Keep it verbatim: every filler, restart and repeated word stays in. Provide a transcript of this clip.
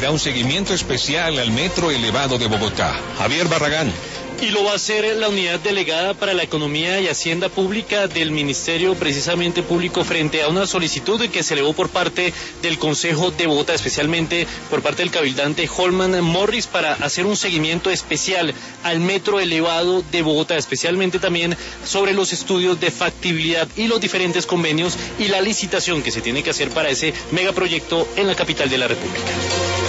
será un seguimiento especial al metro elevado de Bogotá. Javier Barragán. Y lo va a hacer la unidad delegada para la Economía y Hacienda Pública del Ministerio precisamente Público frente a una solicitud que se elevó por parte del Consejo de Bogotá, especialmente por parte del cabildante Holman Morris, para hacer un seguimiento especial al metro elevado de Bogotá, especialmente también sobre los estudios de factibilidad y los diferentes convenios y la licitación que se tiene que hacer para ese megaproyecto en la capital de la República.